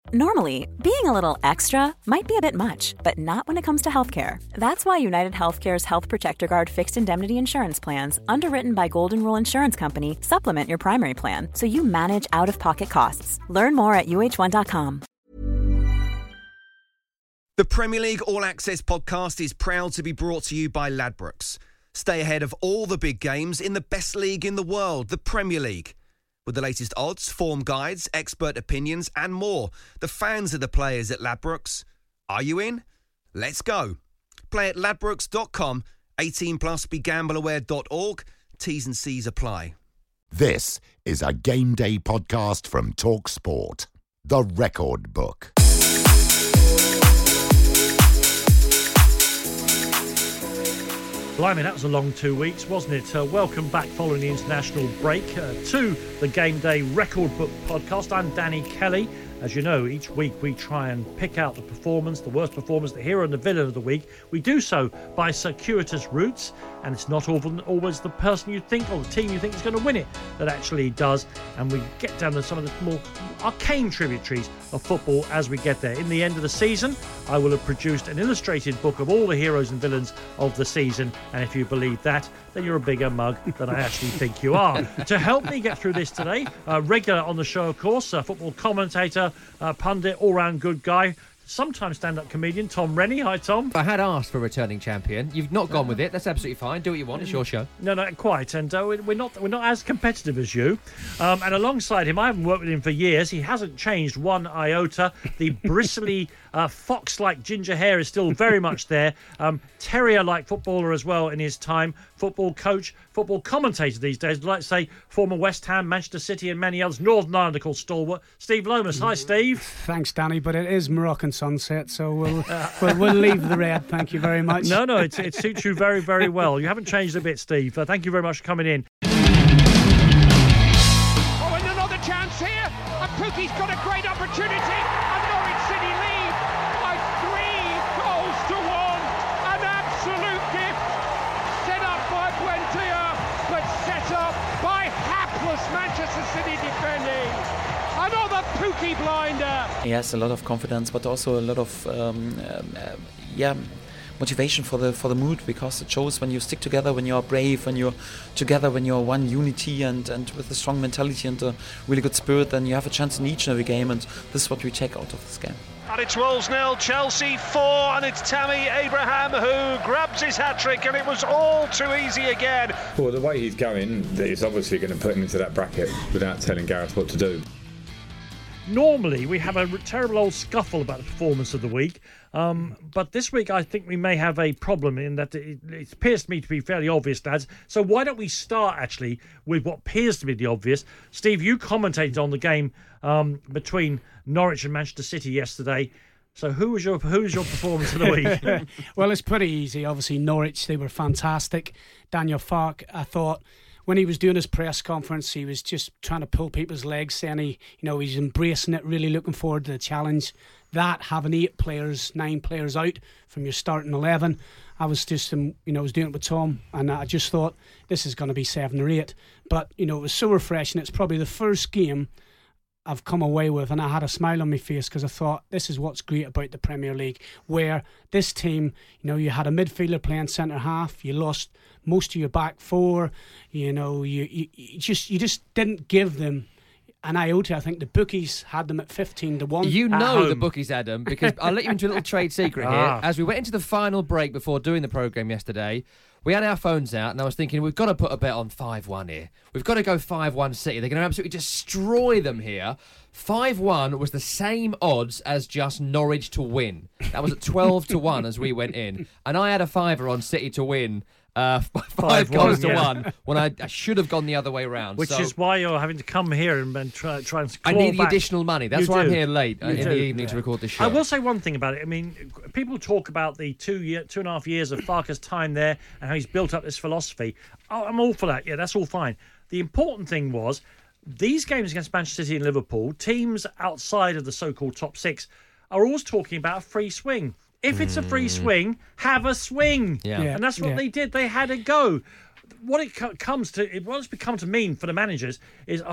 Normally, being a little extra might be a bit much, but not when it comes to healthcare. That's why United Healthcare's Health Protector Guard fixed indemnity insurance plans, underwritten by Golden Rule Insurance Company, supplement your primary plan so you manage out-of-pocket costs. Learn more at uh1.com. The Premier League All Access podcast is proud to be brought to you by Ladbrokes. Stay ahead of all the big games in the best league in the world, the Premier League. With the latest odds, form guides, expert opinions and more, the fans are the players at Ladbrokes. Are you in? Let's go. Play at ladbrokes.com, 18 plus, begambleaware.org. T's and C's apply. This is a Game Day podcast from TalkSport. The Record Book. Blimey, that was a long 2 weeks, wasn't it? Welcome back following the international break to the Game Day Record Book podcast. I'm Danny Kelly. As you know, each week we try and pick out the performance, the worst performance, the hero and the villain of the week. We do so by circuitous routes, and it's not always the person you think or the team you think is going to win it that actually does. And we get down to some of the more arcane tributaries of football as we get there. In the end of the season, I will have produced an illustrated book of all the heroes and villains of the season. And if you believe that, then you're a bigger mug than I actually think you are. To help me get through this today, regular on the show, of course, football commentator, pundit, all-round good guy, sometimes stand-up comedian, Tom Rennie. Hi, Tom. I had asked for a returning champion. You've not gone with it. That's absolutely fine. Do what you want. It's your show. No, quite. And we're not as competitive as you. And alongside him, I haven't worked with him for years. He hasn't changed one iota. The bristly, fox-like ginger hair is still very much there. Terrier-like footballer as well in his time. Football coach, football commentator these days. I'd like to say former West Ham, Manchester City and many others. Northern Ireland, called stalwart. Steve Lomas. Hi, Steve. Thanks, Danny, but it is Moroccan sunset, so we'll leave the red. Thank you very much. No, it suits you very, very well. You haven't changed a bit, Steve. Thank you very much for coming in. Oh, and another chance here. And Pookie's got a great opportunity. And Norwich City lead by 3 goals to 1. An absolute gift. Set up by Buendia, but set up by hapless Manchester City defending. Another Pookie blinder. He has a lot of confidence, but also a lot of motivation for the mood, because it shows when you stick together, when you're brave, when you're together, when you're one unity and with a strong mentality and a really good spirit, then you have a chance in each and every game, and this is what we take out of this game. And it's Wolves 0, Chelsea 4, and it's Tammy Abraham who grabs his hat-trick, and it was all too easy again. Well, the way he's going, it's obviously going to put him into that bracket without telling Gareth what to do. Normally, we have a terrible old scuffle about the performance of the week, but this week I think we may have a problem in that it appears to me to be fairly obvious, lads. So why don't we start, actually, with what appears to be the obvious. Steve, you commentated on the game between Norwich and Manchester City yesterday. So who was your performance of the week? Well, it's pretty easy. Obviously, Norwich, they were fantastic. Daniel Farke, I thought, when he was doing his press conference, he was just trying to pull people's legs, saying he's embracing it, really looking forward to the challenge. That, having 9 players out from your starting 11, I was just, I was doing it with Tom, and I just thought this is going to be 7 or 8. But it was so refreshing. It's probably the first game I've come away with, and I had a smile on my face because I thought this is what's great about the Premier League, where this team, you had a midfielder playing centre half, you lost most of your back four, you just didn't give them an iota. I think the bookies had them at 15-1. You know the bookies had them, because I'll let you into a little trade secret here. As we went into the final break before doing the programme yesterday, we had our phones out, and I was thinking, we've got to put a bet on 5-1 here. We've got to go 5-1 City. They're going to absolutely destroy them here. 5-1 was the same odds as just Norwich to win. That was at 12-1 as we went in. And I had a fiver on City to win. 5 goals to 1 when I should have gone the other way round. Which is why you're having to come here and try and claw I need the back. additional money. That's why I'm here late in the evening to record this show. I will say one thing about it. I mean, people talk about the 2.5 years of Farke's time there and how he's built up this philosophy. I'm all for that. Yeah, that's all fine. The important thing was these games against Manchester City and Liverpool, teams outside of the so-called top 6 are always talking about a free swing. If it's a free swing, have a swing. Yeah. And that's what they did. They had a go. What's become to mean for the managers is,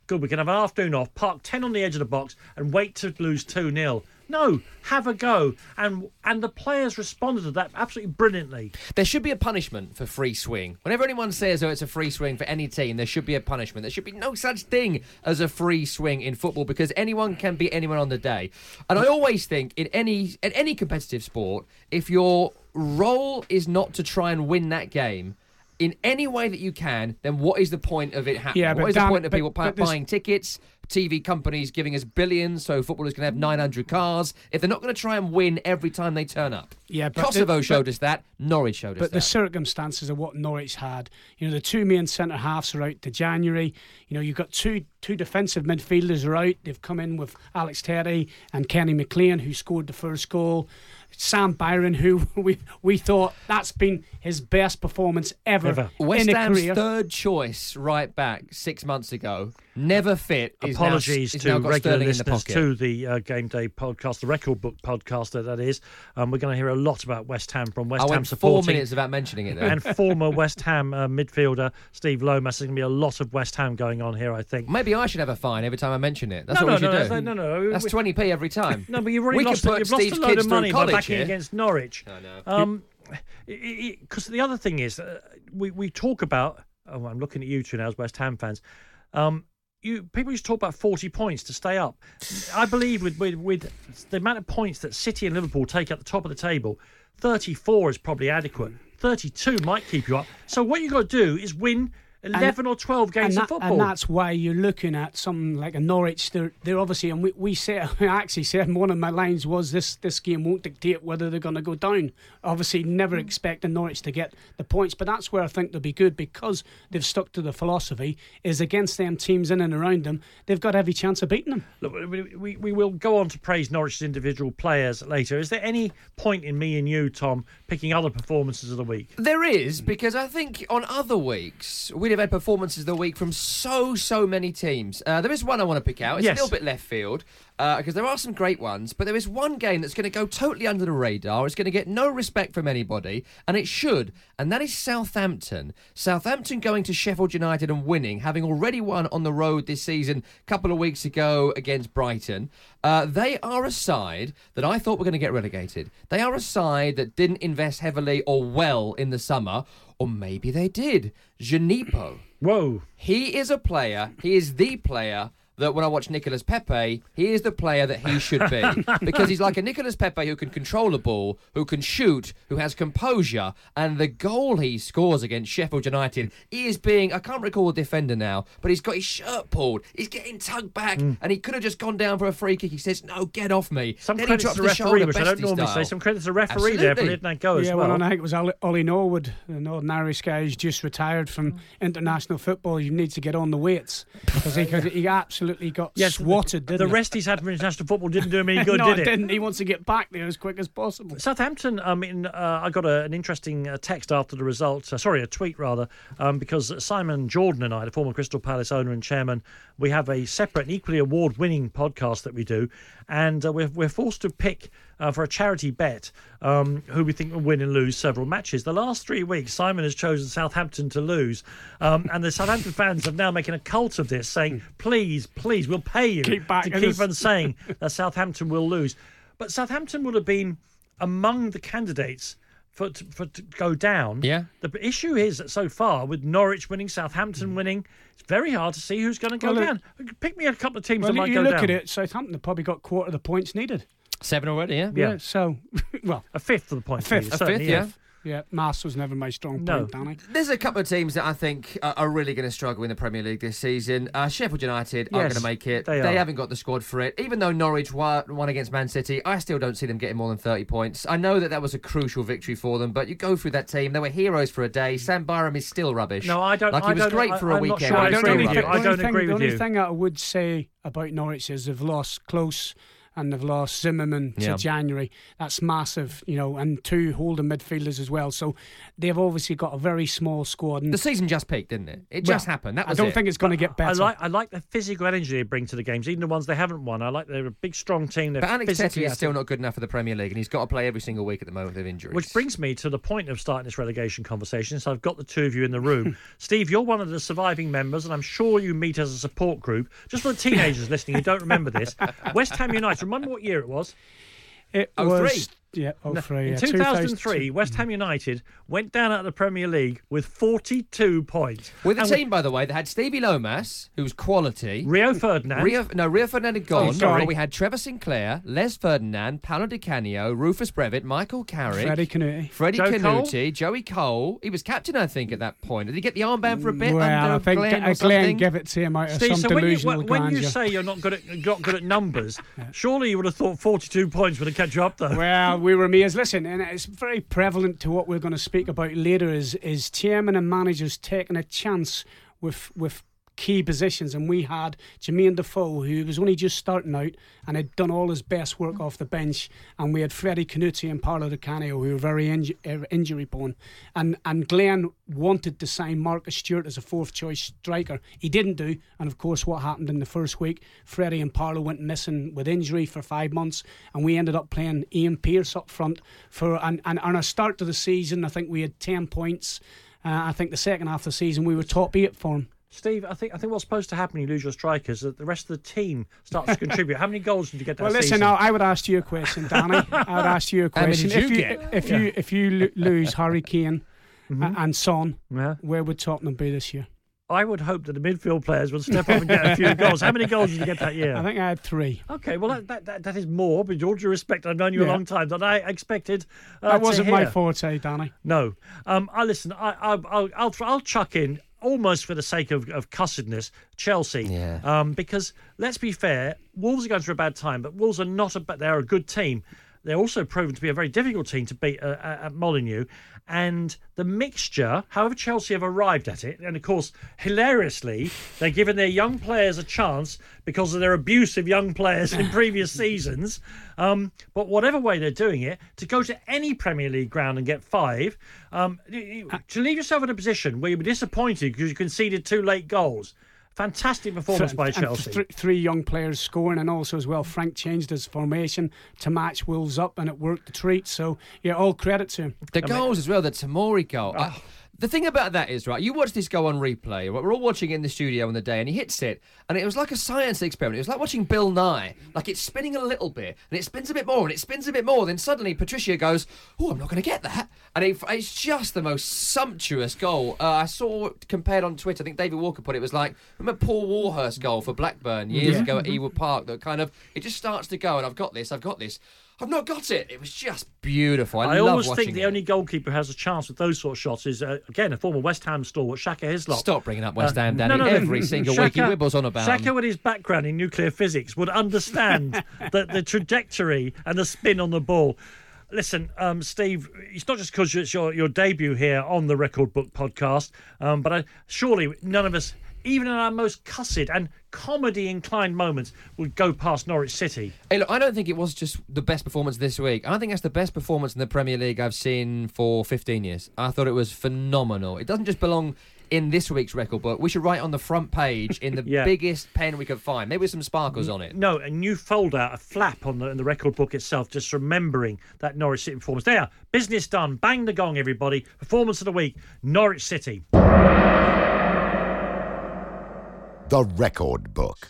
good, we can have an afternoon off, park 10 on the edge of the box and wait to lose 2-0. No, have a go. And the players responded to that absolutely brilliantly. There should be a punishment for free swing. Whenever anyone says, it's a free swing for any team, there should be a punishment. There should be no such thing as a free swing in football because anyone can beat anyone on the day. And I always think in any competitive sport, if your role is not to try and win that game, in any way that you can, then what is the point of it happening? Yeah, what is the point of people buying tickets, TV companies giving us billions so footballers can have 900 cars, if they're not going to try and win every time they turn up? Yeah, but Kosovo showed us that, Norwich showed us that. But the circumstances of what Norwich had, the two main centre-halves are out to January. You've got two defensive midfielders are out. They've come in with Alex Terry and Kenny McLean, who scored the first goal. Sam Byron, who we thought that's been his best performance ever. West in a Ham's career. third choice right back 6 months ago, never fit. Apologies is to now got regular Sterling in the listeners pocket. to the Game Day podcast, the Record Book podcast that is. We're going to hear a lot about West Ham from West I Ham went 4 supporting. minutes without mentioning it there. And former West Ham midfielder Steve Lomas. There's going to be a lot of West Ham going on here, I think. Maybe I should have a fine every time I mention it. That's No, what we no, should do. no. That's 20p every time. No, but you've already We lost, could put you've lost Steve's a load kids of money through by college backing here. against Norwich. I know. Because the other thing is, we talk about. Oh, I'm looking at you two now as West Ham fans. People used to talk about 40 points to stay up. I believe with the amount of points that City and Liverpool take at the top of the table, 34 is probably adequate. 32 might keep you up. So what you've got to do is win 11 or 12 games of football. And that's why you're looking at something like a Norwich. They're obviously, and we said, I actually said one of my lines was this game won't dictate whether they're going to go down. Obviously, never expecting Norwich to get the points, but that's where I think they'll be good because they've stuck to the philosophy is against them teams in and around them, they've got every chance of beating them. Look, we will go on to praise Norwich's individual players later. Is there any point in me and you, Tom, picking other performances of the week? There is, because I think on other weeks we'd have had performances of the week from so many teams. There is one I want to pick out. It's a little bit left field because there are some great ones, but there is one game that's going to go totally under the radar. It's going to get no respect from anybody, and it should, and that is Southampton. Southampton going to Sheffield United and winning, having already won on the road this season a couple of weeks ago against Brighton. They are a side that I thought were going to get relegated. They are a side that didn't invest heavily or well in the summer, or maybe they did. Janipo. Whoa. He is a player. He is the player that when I watch Nicolas Pepe, he is the player that he should be. Because he's like a Nicolas Pepe who can control a ball, who can shoot, who has composure. And the goal he scores against Sheffield United, he is being, I can't recall the defender now, but he's got his shirt pulled. He's getting tugged back, and he could have just gone down for a free kick. He says, no, get off me. Some then credits he to drops the the referee, shoulder which I don't bestie normally style. say. Some credits to the referee there for letting that go as well. I think it was Ollie Norwood, the Northern Irish guy who's just retired from international football. You need to get on the weights because he absolutely got swatted, didn't the he? rest he's had from international football didn't do him any good, no, did it? didn't. He wants to get back there as quick as possible. Southampton, I got an interesting text after the result, a tweet rather, because Simon Jordan and I, the former Crystal Palace owner and chairman, we have a separate and equally award-winning podcast that we do, and we're forced to pick for a charity bet who we think will win and lose several matches. The last 3 weeks, Simon has chosen Southampton to lose, and the Southampton fans have now making a cult of this, saying, please, we'll pay you to keep on saying that Southampton will lose. But Southampton would have been among the candidates for to go down. Yeah. The issue is that so far, with Norwich winning, Southampton winning, it's very hard to see who's going to go down. Pick me a couple of teams that might go down. You look at it, Southampton have probably got quarter of the points needed. 7 already, yeah? Yeah, so, well... A fifth of the points needed. A fifth, yeah. Yeah, Mass was never my strong point, Danny. There's a couple of teams that I think are really going to struggle in the Premier League this season. Sheffield United aren't going to make it. They haven't got the squad for it. Even though Norwich won against Man City, I still don't see them getting more than 30 points. I know that was a crucial victory for them, but you go through that team, they were heroes for a day. Sam Byram is still rubbish. No, I don't. Like, he was great for a weekend. Sure I don't agree with you. The only thing I would say about Norwich is they've lost Close and they've lost Zimmerman to January. That's massive, and 2 holding midfielders as well. So they've obviously got a very small squad. And the season just peaked, didn't it? It just happened. That was I don't think it's going to get better. I like the physical energy they bring to the games, even the ones they haven't won. I like they're a big, strong team. But Alex Tettey is still not good enough for the Premier League, and he's got to play every single week at the moment with injuries. Which brings me to the point of starting this relegation conversation. So I've got the 2 of you in the room. Steve, you're one of the surviving members, and I'm sure you meet as a support group. Just for the teenagers listening who don't remember this, West Ham United, remember what year it was? It was 03. In 2003, West Ham United went down out of the Premier League with 42 points. With a team, by the way, that had Stevie Lomas, who was quality. Rio Ferdinand. Rio Ferdinand had gone. But we had Trevor Sinclair, Les Ferdinand, Paolo Di Canio, Rufus Brevitt, Michael Carrick. Freddie Canuti, Joey Cole. He was captain, I think, at that point. Did he get the armband for a bit? Well, I think Glenn gave it to him out of Steve, some delusional grandeur. When you say you're not good at numbers, surely you would have thought 42 points would have kept you up, though. Well, we were amazed. Listen, and it's very prevalent to what we're going to speak about later is chairman and managers taking a chance with key positions, and we had Jermaine Defoe, who was only just starting out and had done all his best work off the bench, and we had Freddie Canuti and Paolo Di Canio, who were very injury prone, and Glenn wanted to sign Marcus Stewart as a 4th choice striker. He didn't do, and of course what happened in the first week, Freddie and Paolo went missing with injury for 5 months, and we ended up playing Ian Pearce up front and on our start to the season. I think we had 10 points. I think the second half of the season we were top 8 for him. Steve, I think what's supposed to happen when you lose your strikers is that the rest of the team starts to contribute. How many goals did you get that season? Well, listen, I would ask you a question, Danny. I would ask you a question. How many did you get? If you lose Harry Kane and Son, where would Tottenham be this year? I would hope that the midfield players would step up and get a few goals. How many goals did you get that year? I think I had 3. Okay, well, that is more, but with all due respect, I've known you a long time, than I expected that wasn't my forte, Danny. No. I'll chuck in, almost for the sake of cussedness, Chelsea. Yeah. Because, let's be fair, Wolves are going through a bad time, but Wolves are they're a good team. They're also proven to be a very difficult team to beat at Molineux. And the mixture, however Chelsea have arrived at it, and of course, hilariously, they're giving their young players a chance because of their abuse of young players in previous seasons. But whatever way they're doing it, to go to any Premier League ground and get 5, to leave yourself in a position where you'll be disappointed because you conceded 2 late goals. Fantastic performance by Chelsea. 3 young players scoring, and also as well Frank changed his formation to match Wolves up, and it worked a treat. So all credit to him. The goals as well, the Tamori goal. The thing about that is, right, you watch this go on replay. We're all watching it in the studio on the day, and he hits it, and it was like a science experiment. It was like watching Bill Nye. Like, it's spinning a little bit, and it spins a bit more, and it spins a bit more. Then suddenly Patricia goes, "Oh, I'm not going to get that." And it's just the most sumptuous goal. I saw compared on Twitter, I think David Walker put it was like, remember Paul Warhurst goal for Blackburn years ago at Ewood Park, that kind of, it just starts to go, and I've got this. I've not got it. It was just beautiful. I love always watching think it. The only goalkeeper who has a chance with those sort of shots is, again, a former West Ham stalwart, Shaka Hislop. Stop bringing up West Ham, Danny. Every single week he wibbles on about Shaka, with his background in nuclear physics, would understand the trajectory and the spin on the ball. Listen, Steve, it's not just because it's your debut here on the Record Book podcast, but surely none of us, even in our most cussed and comedy-inclined moments, would go past Norwich City. Hey, look, I don't think it was just the best performance this week. I think that's the best performance in the Premier League I've seen for 15 years. I thought it was phenomenal. It doesn't just belong in this week's record book. We should write on the front page in the biggest pen we could find, maybe with some sparkles on it. No, and you fold out a flap on the record book itself, just remembering that Norwich City performance. There, business done. Bang the gong, everybody. Performance of the week, Norwich City. The Record Book.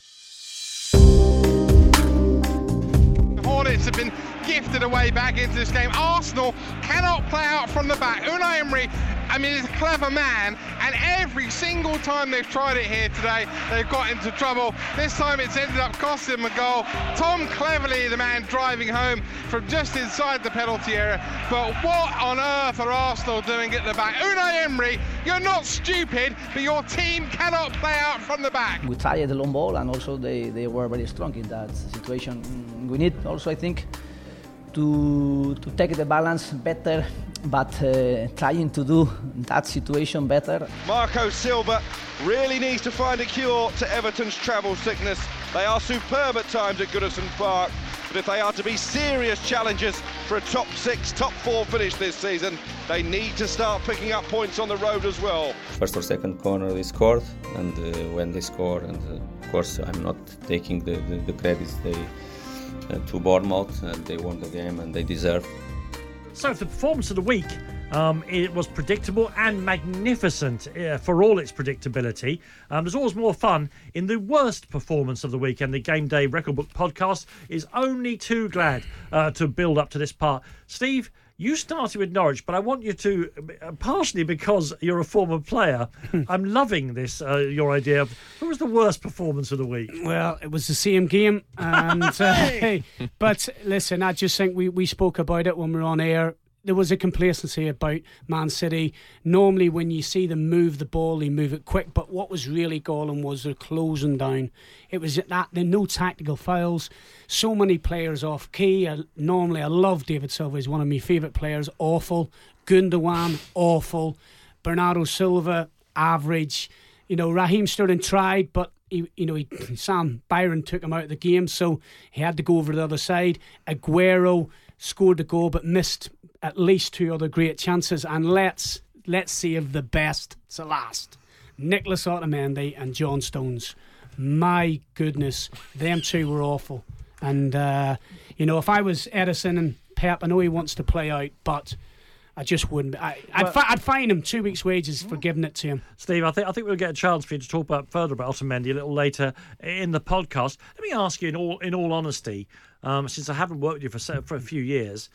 The Hornets have been gifted away back into this game. Arsenal cannot play out from the back. Unai Emery, is a clever man, and every single time they've tried it here today, they've got into trouble. This time it's ended up costing them a goal. Tom Cleverley, the man driving home from just inside the penalty area. But what on earth are Arsenal doing at the back? Unai Emery, you're not stupid, but your team cannot play out from the back. We tried the long ball, and also they were very strong in that situation. We need also, I think, to take the balance better, but trying to do that situation better. Marco Silva really needs to find a cure to Everton's travel sickness. They are superb at times at Goodison Park, But if they are to be serious challengers for a top 6, top 4 finish this season, they need to start picking up points on the road as well. First or second corner they scored, and when they score, and of course I'm not taking the credits to Bournemouth, and they won the game and they deserve. So for the performance of the week, it was predictable and magnificent for all its predictability. There's always more fun in the worst performance of the week, and the Game Day Record Book podcast is only too glad to build up to this part. Steve, you started with Norwich, but I want you to, partially because you're a former player, I'm loving this, your idea of what was the worst performance of the week? Well, it was the same game. And, but listen, I just think we spoke about it when we were on air. There was a complacency about Man City. Normally when you see them move the ball, they move it quick. But what was really galling was their closing down. It was that there no tactical fouls. So many players off key. Normally I love David Silva. He's one of my favourite players. Awful. Gundogan, awful. Bernardo Silva, average. Raheem Sterling tried, but Sam Byron took him out of the game, so he had to go over to the other side. Aguero scored the goal but missed at least 2 other great chances. And let's save the best to last. Nicholas Otamendi and John Stones. My goodness, them two were awful. And if I was Edison and Pep, I know he wants to play out, but I just wouldn't. I'd fine him 2 weeks' wages for giving it to him. Steve, I think we'll get a chance for you to talk further about Otamendi a little later in the podcast. Let me ask you, in all honesty, since I haven't worked with you for a few years,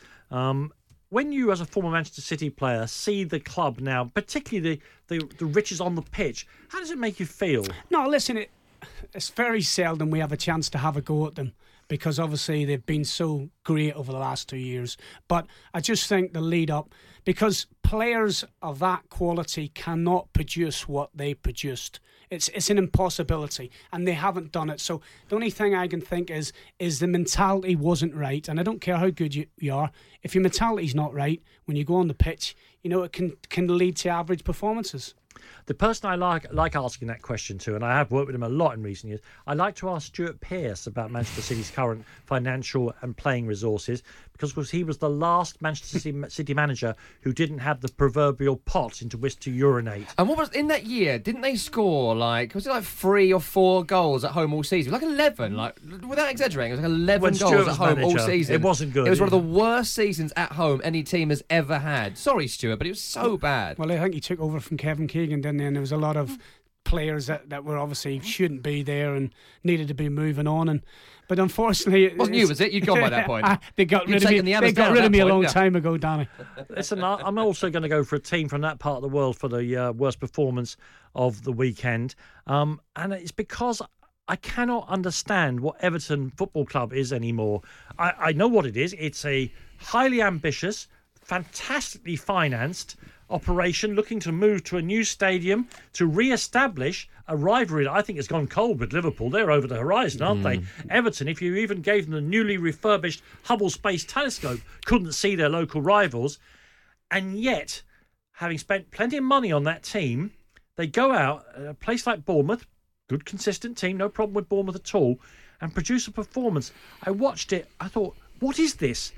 when you, as a former Manchester City player, see the club now, particularly the riches on the pitch, how does it make you feel? No, listen, it's very seldom we have a chance to have a go at them, because obviously they've been so great over the last 2 years. But I just think the lead up, because players of that quality cannot produce what they produced. It's an impossibility, and they haven't done it. So the only thing I can think is the mentality wasn't right. And I don't care how good you are, if your mentality's not right when you go on the pitch, it can lead to average performances. The person I like asking that question to, and I have worked with him a lot in recent years, I like to ask Stuart Pearce about Manchester City's current financial and playing resources, because he was the last Manchester City manager who didn't have the proverbial pot into which to urinate. And what was in that year? Didn't they score was it 3 or 4 goals at home all season? 11, without exaggerating, it was 11 goals at home all season. It wasn't good. It was one of the worst seasons at home any team has ever had. Sorry, Stuart, but it was so bad. Well, I think he took over from Kevin Keegan, didn't he? And there was a lot of players that were obviously shouldn't be there and needed to be moving on. But unfortunately, it wasn't you, was it? You'd gone by that point. They got rid of me. They got rid of me a long time ago, Danny. Listen, I'm also going to go for a team from that part of the world for the worst performance of the weekend, and it's because I cannot understand what Everton Football Club is anymore. I know what it is. It's a highly ambitious, fantastically financed operation looking to move to a new stadium to re-establish a rivalry that I think has gone cold with Liverpool. They're over the horizon, aren't they? Everton, if you even gave them the newly refurbished Hubble Space Telescope, couldn't see their local rivals. And yet, having spent plenty of money on that team, they go out at a place like Bournemouth, good consistent team, no problem with Bournemouth at all, and produce a performance. I watched it, I thought, what is this?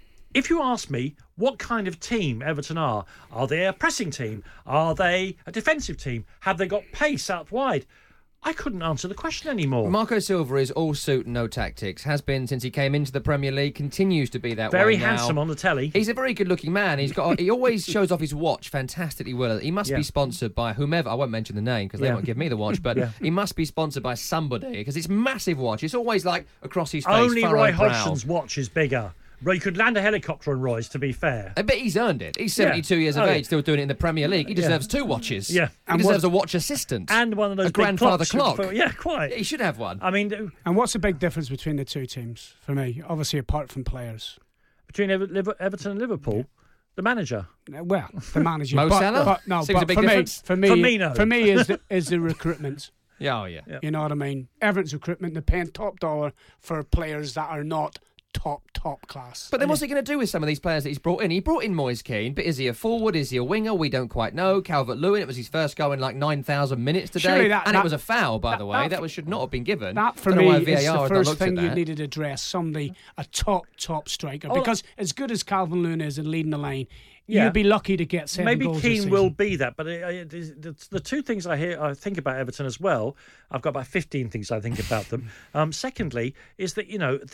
If you ask me what kind of team Everton are they a pressing team? Are they a defensive team? Have they got pace out wide? I couldn't answer the question anymore. Marco Silva is all suit and no tactics. Has been since he came into the Premier League. Continues to be that way now. Very handsome on the telly. He's a very good-looking man. He always shows off his watch fantastically well. He must be sponsored by whomever. I won't mention the name because they won't give me the watch. But he must be sponsored by somebody because it's a massive watch. It's always across his face. Only Roy Hodgson's watch is bigger. You could land a helicopter on Roy's, to be fair. I bet he's earned it. He's 72 years of age, still doing it in the Premier League. He deserves 2 watches. Yeah. He deserves a watch assistant. And one of those a grandfather clock. Quite. He should have one. I mean, and what's the big difference between the two teams for me? Obviously, apart from players. Between Everton and Liverpool? The manager. Well, the manager. Mo Salah? Seems a big difference. For me is the recruitment. Yeah. You know what I mean? Everton's recruitment, they're paying top dollar for players that are not top class. But then what's he going to do with some of these players that he's brought in? He brought in Moise Kean, but is he a forward? Is he a winger? We don't quite know. Calvert-Lewin, it was his first go in like 9,000 minutes today. It was a foul, by the way. That should not have been given. That, for me, is the first thing you needed to address. Somebody, a top striker. Because as good as Calvert-Lewin is in leading the line, you'd be lucky to get 7 goals. Maybe Keane will be that, but the two things I think about Everton as well, I've got about 15 things I think about them. Secondly, is that,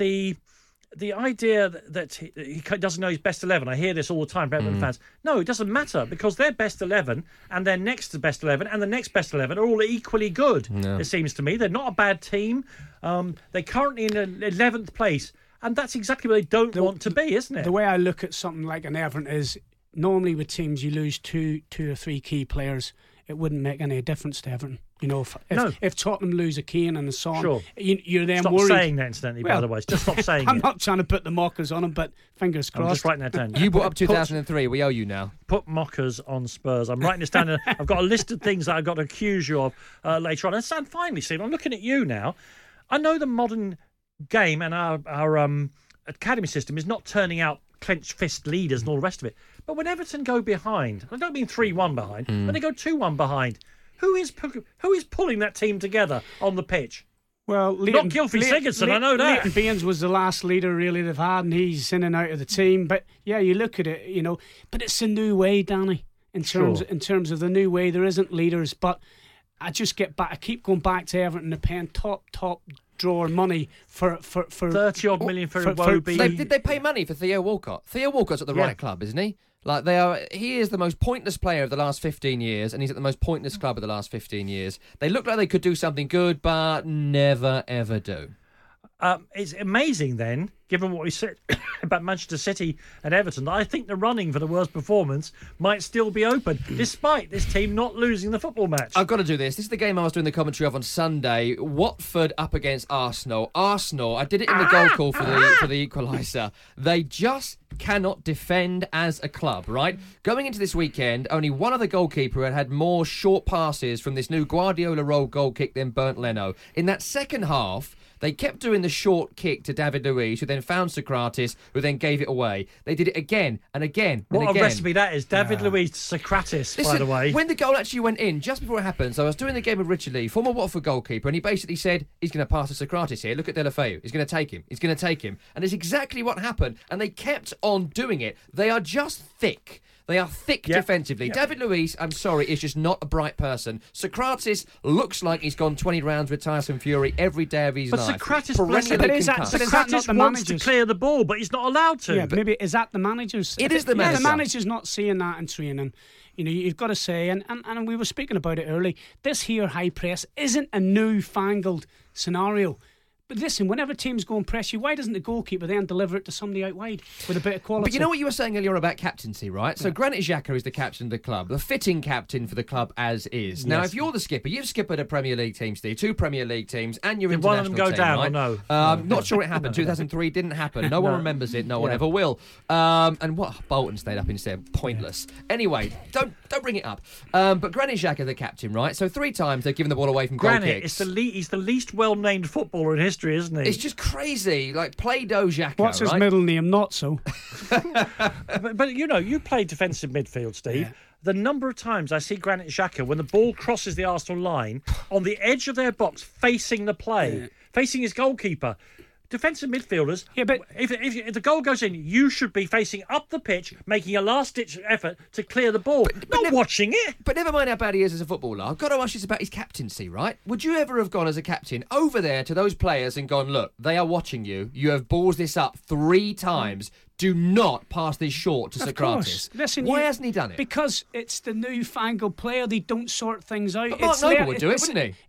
the idea that he doesn't know his best 11. I hear this all the time from Everton fans. No, it doesn't matter, because their best 11 and their next to best 11 and the next best 11 are all equally good, it seems to me. They're not a bad team. They're currently in 11th place, and that's exactly where they don't want to be, isn't it? The way I look at something like an Everton is, normally with teams you lose two or three key players, it wouldn't make any difference to Everton. If Tottenham lose a Keane and a Son, you're then worried. Stop saying that, incidentally, by the way. Just stop saying I'm not trying to put the mockers on them, but fingers crossed. I'm just writing that down. You brought up 2003. We owe you now. Put mockers on Spurs. I'm writing this down. I've got a list of things that I've got to accuse you of later on. And finally, Steve, I'm looking at you now. I know the modern game and our academy system is not turning out clenched fist leaders and all the rest of it. But when Everton go behind, I don't mean 3-1 behind, when they go 2-1 behind, who is pulling that team together on the pitch? Well, not Gylfi Sigurdsson, I know that. Leighton Baines was the last leader really they've had, and he's in and out of the team. But yeah, you look at it, but it's a new way, Danny. In terms of the new way, there isn't leaders. But I keep going back to Everton. They're paying top drawer money for 30 odd million for Iwobi. Did they pay money for Theo Walcott? Theo Walcott's at the right club, isn't he? He is the most pointless player of the last 15 years, and he's at the most pointless club of the last 15 years. They look like they could do something good, but never, ever do. It's amazing then, given what we said about Manchester City and Everton, that I think the running for the worst performance might still be open, despite this team not losing the football match. I've got to do this. This is the game I was doing the commentary of on Sunday. Watford up against Arsenal. I did it in the goal call for the equaliser. They just cannot defend as a club, right? Going into this weekend, only one other goalkeeper had more short passes from this new Guardiola roll goal kick than Bernd Leno. In that second half, they kept doing the short kick to David Luiz, who then found Socrates, who then gave it away. They did it again and again and again. What a recipe that is. David Luiz to Socrates, by the way. When the goal actually went in, just before it happened, so I was doing the game with Richard Lee, former Watford goalkeeper, and he basically said, he's going to pass to Socrates here. Look at Deulofeu. He's going to take him. He's going to take him. And it's exactly what happened. And they kept on doing it. They are just thick. They are thick defensively. David Luiz, I'm sorry, is just not a bright person. Socrates looks like he's gone 20 rounds with Tyson Fury every day of his life. Socrates wants to clear the ball, but he's not allowed to. Yeah, maybe is that the manager's? It is the manager. The manager's not seeing that in training. You've got to say, and we were speaking about it early, this here high press isn't a newfangled scenario. But listen, whenever teams go and press you, why doesn't the goalkeeper then deliver it to somebody out wide with a bit of quality? But you know what you were saying earlier about captaincy, right? So Granit Xhaka is the captain of the club, the fitting captain for the club as is. Now, if you're the skipper, you've skippered a Premier League team, Steve, 2 Premier League teams, and your international team. Did one of them go down or no? Not sure it happened. 2003 didn't happen. No one remembers it. No one ever will. And what? Bolton stayed up instead. Pointless. Anyway, don't bring it up. But Granit Xhaka, the captain, right? So 3 times they've given the ball away from goal kicks. He's the least well-named footballer in history, isn't he? It's just crazy, like Play-Doh Xhaka. What's his middle name? Not so. but you played defensive midfield, Steve. Yeah. The number of times I see Granit Xhaka when the ball crosses the Arsenal line on the edge of their box, facing the play, facing his goalkeeper. Defensive midfielders, but if the goal goes in, you should be facing up the pitch, making a last-ditch effort to clear the ball, not watching it. But never mind how bad he is as a footballer. I've got to ask you about his captaincy, right? Would you ever have gone as a captain over there to those players and gone, look, they are watching you. You have ballsed this up 3 times. Do not pass this short to Socrates. Listen, why hasn't he done it? Because it's the newfangled player. They don't sort things out. But Mark Noble would do it, wouldn't he?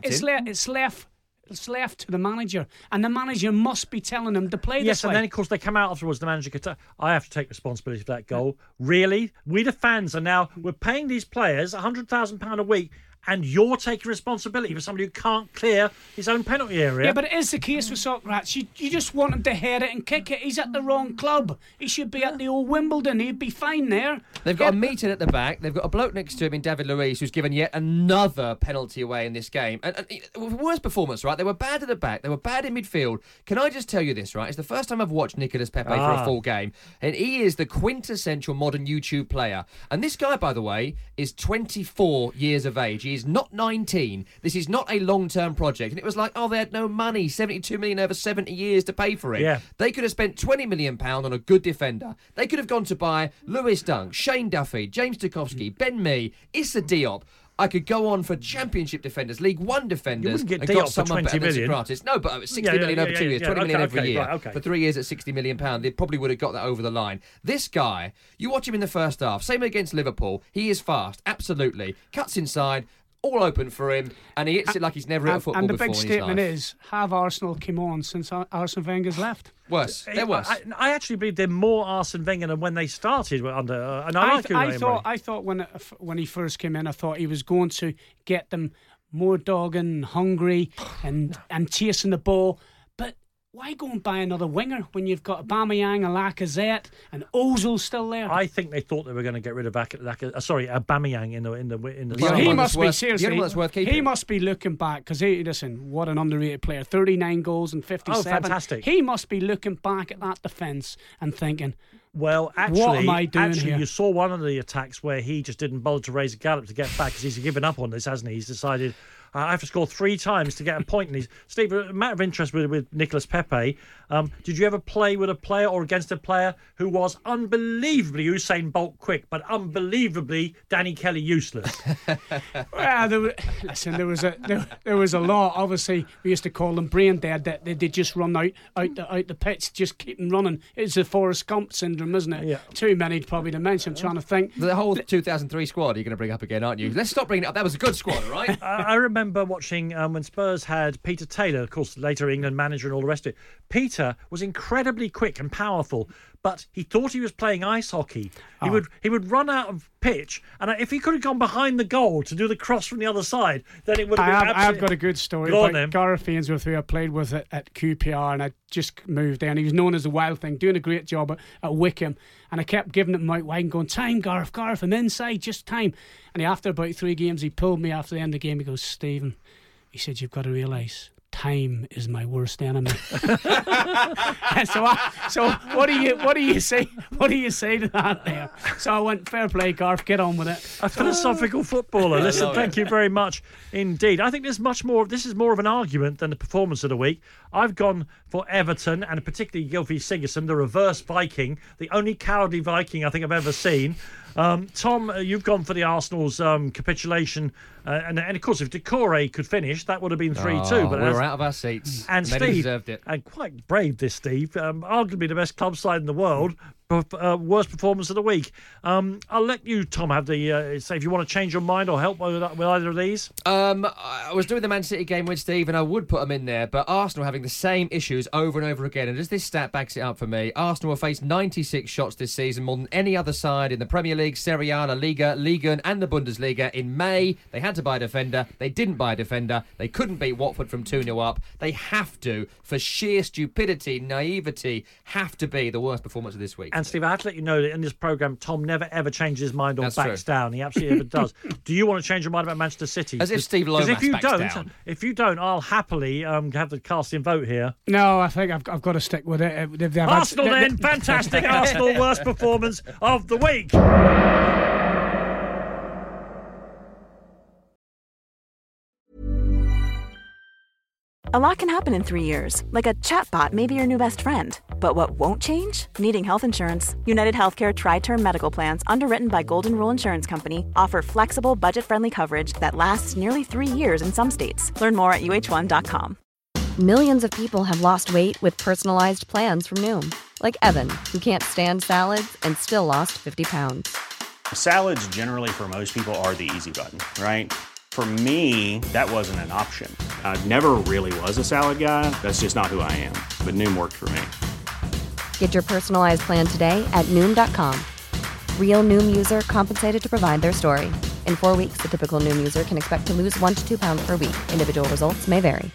It's left to the manager, and the manager must be telling him to play this way. Yes, and then of course they come out afterwards. The manager could I have to take responsibility for that goal. Really, we the fans we're paying these players £100,000 a week, and you're taking responsibility for somebody who can't clear his own penalty area. Yeah, but it is the case with Socrates. You just want him to head it and kick it. He's at the wrong club. He should be at the old Wimbledon. He'd be fine there. They've got a meeting at the back. They've got a bloke next to him in David Luiz who's given yet another penalty away in this game. And worst performance, right? They were bad at the back. They were bad in midfield. Can I just tell you this, right? It's the first time I've watched Nicolas Pepe for a full game. And he is the quintessential modern YouTube player. And this guy, by the way, is 24 years of age. He is not 19. This is not a long-term project. And it was like, they had no money, 72 million over 70 years to pay for it. Yeah. They could have spent £20 million on a good defender. They could have gone to buy Lewis Dunk, Shane Duffy, James Tarkowski, Ben Mee, Issa Diop. I could go on for Championship defenders, League One defenders, and got Diop someone better than Socrates. No, but 60 million over 2 years, 20 million every year. Right, for 3 years at £60 million, they probably would have got that over the line. This guy, you watch him in the first half, same against Liverpool, he is fast, absolutely. Cuts inside, all open for him, and he hits it like he's never hit a football before. And the big statement is, have Arsenal come on since Arsene Wenger's left? Worse. They're worse. I actually believe they're more Arsene Wenger than when they started under. And I thought when he first came in, I thought he was going to get them more dogging, hungry, and chasing the ball. But why go and buy another winger when you've got Aubameyang, Lacazette, and Ozil still there? I think they thought they were going to get rid of Aubameyang in the. Well, he must be seriously. That's worth keeping. He must be looking back because listen, what an underrated player! 39 goals and 57. Oh, fantastic! He must be looking back at that defence and thinking, well, actually, what am I doing here? You saw one of the attacks where he just didn't bother to raise a gallop to get back because he's given up on this, hasn't he? He's decided, I have to score 3 times to get a point. And Steve, a matter of interest with Nicolas Pepe, did you ever play with a player or against a player who was unbelievably Usain Bolt quick, but unbelievably Danny Kelly useless? Well, there was a lot. Obviously, we used to call them brain dead. That they just run out the pitch, just keep them running. It's the Forrest Gump syndrome, isn't it? Yeah. Too many probably to mention. I'm trying to think. The whole 2003 squad you're going to bring up again, aren't you? Let's stop bringing it up. That was a good squad, right? I remember watching when Spurs had Peter Taylor, of course, later England manager and all the rest of it. Peter was incredibly quick and powerful, but he thought he was playing ice hockey. He would run out of pitch, and if he could have gone behind the goal to do the cross from the other side, then it would have been I've got a good story about Gareth Ainsworth, who I played with at QPR, and I just moved there, and he was known as the Wild Thing, doing a great job at Wickham, and I kept giving him out wide and going, time, Gareth, I'm inside, just time. And after about 3 games, he pulled me after the end of the game. He goes, Stephen, he said, you've got to realise, time is my worst enemy. So what do you say? What do you say to that there? So I went, fair play, Garth, get on with it. A philosophical footballer. Listen, thank you very much indeed. I think this is more of an argument than the performance of the week. I've gone for Everton, and particularly Gylfi Sigurdsson, the reverse Viking, the only cowardly Viking I think I've ever seen. Tom, you've gone for the Arsenal's capitulation, and of course, if Decore could finish, that would have been 3-2. But we were out of our seats, and Steve deserved it, and quite brave this Steve. Arguably the best club side in the world. Worst performance of the week. I'll let you, Tom, have the say if you want to change your mind or help with either of these. I was doing the Man City game with Steve, and I would put them in there, but Arsenal having the same issues over and over again, and just this stat backs it up for me. Arsenal will face 96 shots this season, more than any other side in the Premier League, Serie A, La Liga, Ligue 1 and the Bundesliga. In May, they had to buy a defender. They didn't buy a defender. They couldn't beat Watford from 2-0 up. They have to, for sheer stupidity, naivety, have to be the worst performance of this week. And Steve, I have to let you know that in this programme, Tom never ever changes his mind or backs down. He absolutely never does. Do you want to change your mind about Manchester City? As if Steve Lomas backs down. If you don't, I'll happily have the casting vote here. No, I think I've got to stick with it. Arsenal then, fantastic. Arsenal worst performance of the week. A lot can happen in 3 years, like a chatbot may be your new best friend. But what won't change? Needing health insurance. United Healthcare Tri-Term Medical Plans, underwritten by Golden Rule Insurance Company, offer flexible, budget-friendly coverage that lasts nearly 3 years in some states. Learn more at UH1.com. Millions of people have lost weight with personalized plans from Noom. Like Evan, who can't stand salads and still lost 50 pounds. Salads generally for most people are the easy button, right? For me, that wasn't an option. I never really was a salad guy. That's just not who I am. But Noom worked for me. Get your personalized plan today at Noom.com. Real Noom user compensated to provide their story. In 4 weeks, the typical Noom user can expect to lose 1 to 2 pounds per week. Individual results may vary.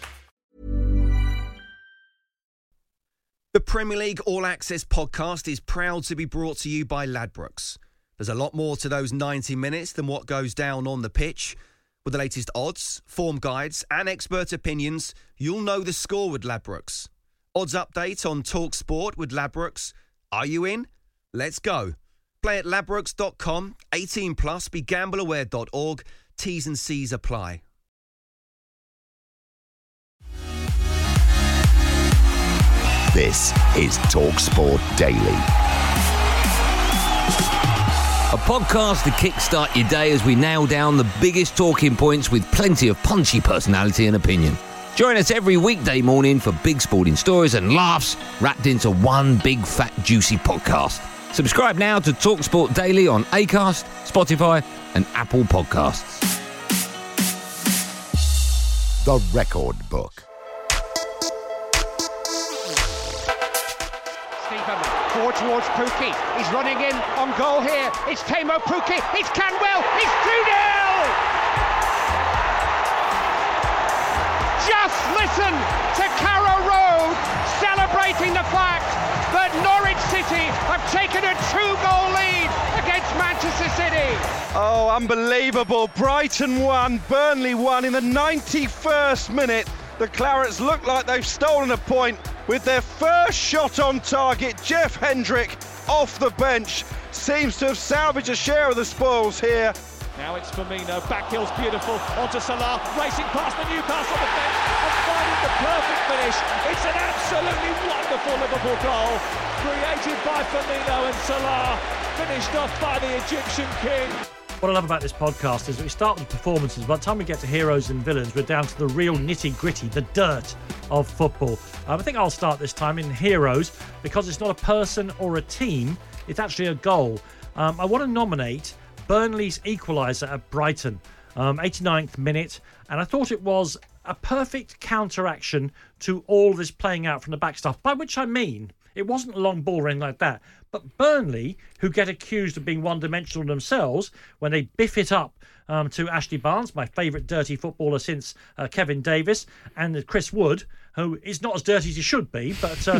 The Premier League All Access podcast is proud to be brought to you by Ladbrokes. There's a lot more to those 90 minutes than what goes down on the pitch. With the latest odds, form guides and expert opinions, you'll know the score with Ladbrokes. Odds update on TalkSport with Ladbrokes. Are you in? Let's go. Play at ladbrokes.com, 18 plus, begambleaware.org. T's and C's apply. This is TalkSport Daily. A podcast to kickstart your day as we nail down the biggest talking points with plenty of punchy personality and opinion. Join us every weekday morning for big sporting stories and laughs wrapped into one big fat juicy podcast. Subscribe now to TalkSport Daily on Acast, Spotify and Apple Podcasts. The Record Book. Forward towards Pukki. He's running in on goal here. It's Teemu Pukki. It's Canwell. It's 2-0. Just listen to Carrow Road celebrating the fact that Norwich City have taken a 2-goal lead against Manchester City. Oh, unbelievable. Brighton won, Burnley won in the 91st minute. The Clarets look like they've stolen a point with their first shot on target. Jeff Hendrick off the bench seems to have salvaged a share of the spoils here. Now it's Firmino, back heel's beautiful, onto Salah, racing past the Newcastle defence and finding the perfect finish. It's an absolutely wonderful Liverpool goal, created by Firmino and Salah, finished off by the Egyptian king. What I love about this podcast is that we start with performances. By the time we get to heroes and villains, we're down to the real nitty-gritty, the dirt of football. I think I'll start this time in heroes because it's not a person or a team, it's actually a goal. I want to nominate Burnley's equaliser at Brighton, 89th minute, and I thought it was a perfect counteraction to all this playing out from the back stuff, by which I mean it wasn't a long ball or anything like that. But Burnley, who get accused of being one-dimensional themselves when they biff it up to Ashley Barnes, my favourite dirty footballer since Kevin Davis, and Chris Wood, who is not as dirty as he should be, but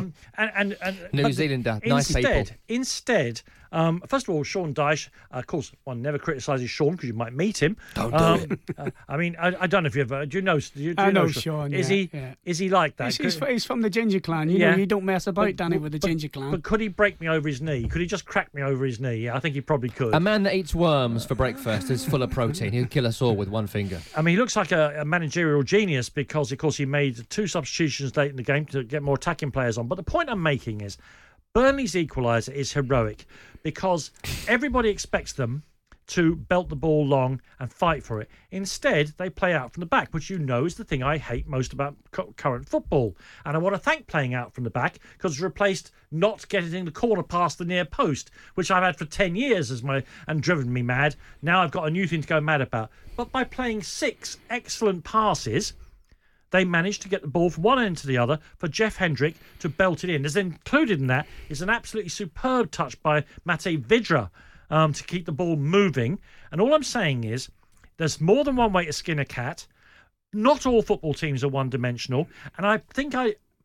New Zealander, nice people. Instead, first of all, Sean Dyche, of course, one never criticises Sean because you might meet him. Don't do it. I mean, I don't know if you ever. Do you know? I know Sean. Is he like that? He's from the Ginger Clan. You know, you don't mess about, Danny, with the Ginger Clan. But could he break me over his knee? Could he just crack me over his knee? Yeah, I think he probably could. A man that eats worms for breakfast is full of protein. He'll kill us all with one finger. I mean, he looks like a managerial genius because, of course, he made 2 substitutions late in the game to get more attacking players on. But the point I'm making is Burnley's equaliser is heroic because everybody expects them to belt the ball long and fight for it. Instead, they play out from the back, which you know is the thing I hate most about current football. And I want to thank playing out from the back because it's replaced not getting the corner past the near post, which I've had for 10 years and driven me mad. Now I've got a new thing to go mad about. But by playing 6 excellent passes, they managed to get the ball from one end to the other for Jeff Hendrick to belt it in. As included in that is an absolutely superb touch by Matej Vydra to keep the ball moving. And all I'm saying is there's more than one way to skin a cat. Not all football teams are one-dimensional. And I think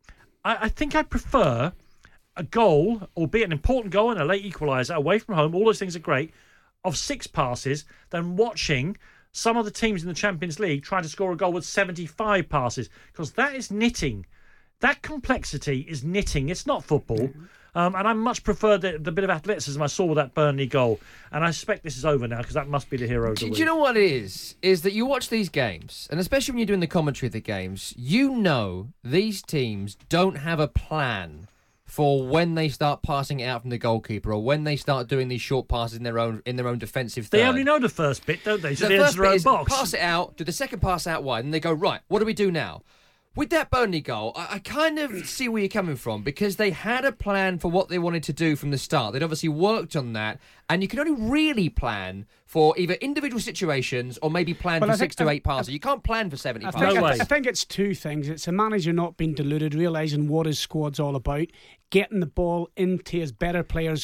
I prefer a goal, albeit an important goal and a late equaliser, away from home, all those things are great, of 6 passes than watching some of the teams in the Champions League try to score a goal with 75 passes, because that is knitting. That complexity is knitting. It's not football. And I much prefer the bit of athleticism I saw with that Burnley goal. And I suspect this is over now because that must be the hero of the week. Do you know what it is? Is that you watch these games, and especially when you're doing the commentary of the games, you know these teams don't have a plan for when they start passing it out from the goalkeeper or when they start doing these short passes in their own defensive third. They only know the first bit, don't they? So the first their own bit is box. Pass it out, do the second pass out wide, and they go, right, what do we do now? With that Burnley goal, I kind of see where you're coming from because they had a plan for what they wanted to do from the start. They'd obviously worked on that, and you can only really plan for either individual situations or maybe plan for 6 to 8 passes. You can't plan for 70 passes. I think it's 2 things. It's a manager not being deluded, realising what his squad's all about, getting the ball into his better players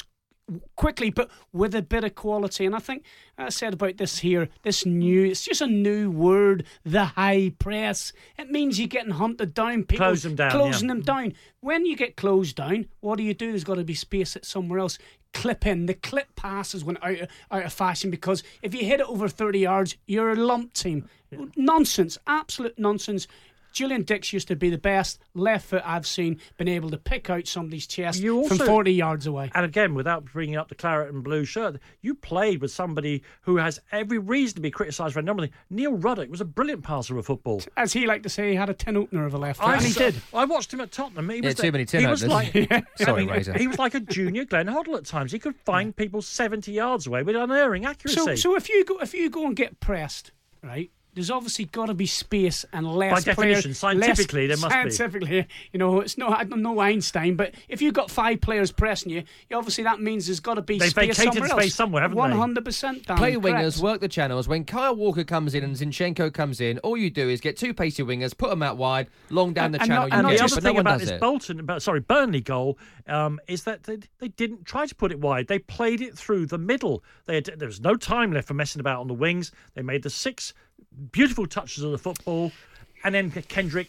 quickly, but with a bit of quality. And I think I said about this here, it's just a new word, the high press. It means you're getting hunted down. People closing them down. When you get closed down, what do? There's got to be space at somewhere else. Clip in. The clip passes went out of fashion because if you hit it over 30 yards, you're a lump team. Nonsense. Absolute nonsense. Julian Dix used to be the best left foot I've seen been able to pick out somebody's chest from 40 yards away. And again, without bringing up the claret and blue shirt, you played with somebody who has every reason to be criticised for a number of things. Neil Ruddock was a brilliant passer of football. As he liked to say, he had a tin opener of a left foot. And he did. I watched him at Tottenham. He was too many tin openers. Sorry, Razor. He was like a junior Glenn Hoddle at times. He could find people 70 yards away with unerring accuracy. So if you go and get pressed, right? There's obviously got to be space and less by definition, scientifically, there must be. Scientifically, it's no Einstein, but if you've got 5 players pressing you, obviously that means there's got to be space somewhere else. Space somewhere, haven't 100%. Dan, play wingers, work the channels. When Kyle Walker comes in and Zinchenko comes in, all you do is get 2 pacey wingers, put them out wide, long down the channel. And the other thing about this Burnley goal is that they didn't try to put it wide. They played it through the middle. There was no time left for messing about on the wings. They made the 6 beautiful touches of the football, and then Hendrick.